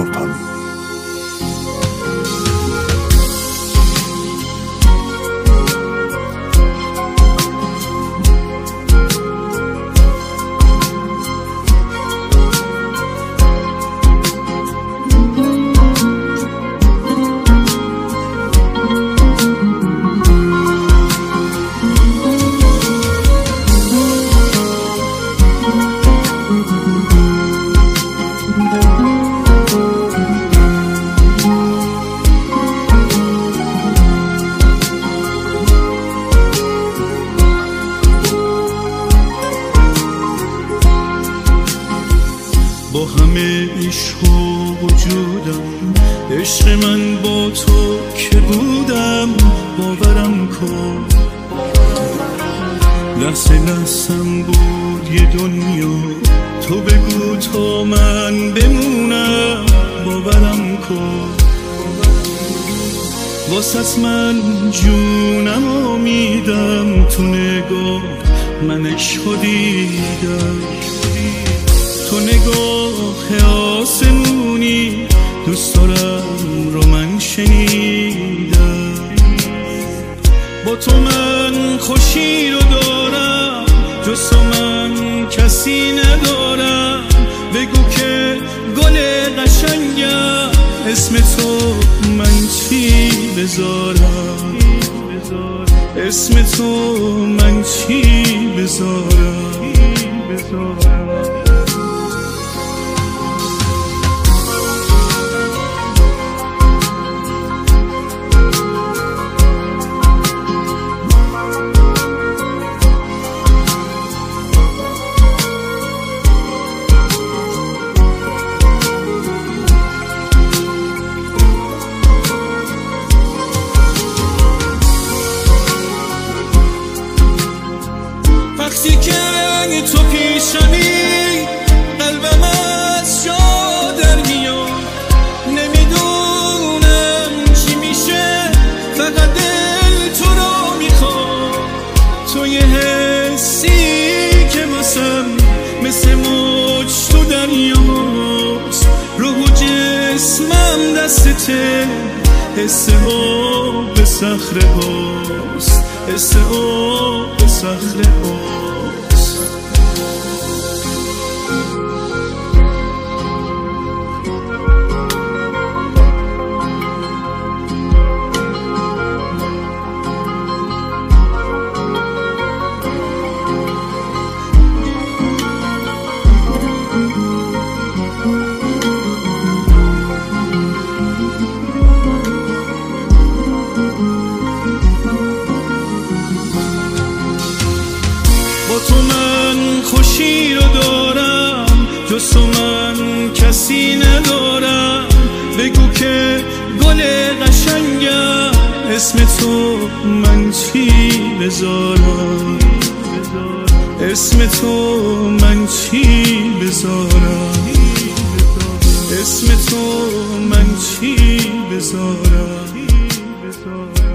سلطان. با همه عشق و وجودم، عشق من با تو که بودم، باورم کن لحظه لحظم بود یه دنیا، تو بگو تا من بمونم، باورم کن واسط من جونم و میدم، تو نگاه من عشقو دیدم، تو نگاه آسمونی دوست دارم رو من شنیدم، با تو من خوشی رو دارم، جز تو من کسی ندارم، بگو که گل قشنگم، اسم تو من چی بذارم، اسم تو من چی بذارم. وقتی که تو پیشمی قلبم از جا در میاد، نمیدونم چی میشه، فقط دل تو رو میخواد، تو یه حسی که واسم مثل موج تو دریاست، روح و جسمم دستته، حس آب صخره هاست، حس آب صخره هاست. با تو من خوشی رو دارم، جز تو من کسی ندارم، بگو که گل قشنگم، اسم تو من چی بذارم، اسم تو من چی بذارم، اسم تو من چی بذارم.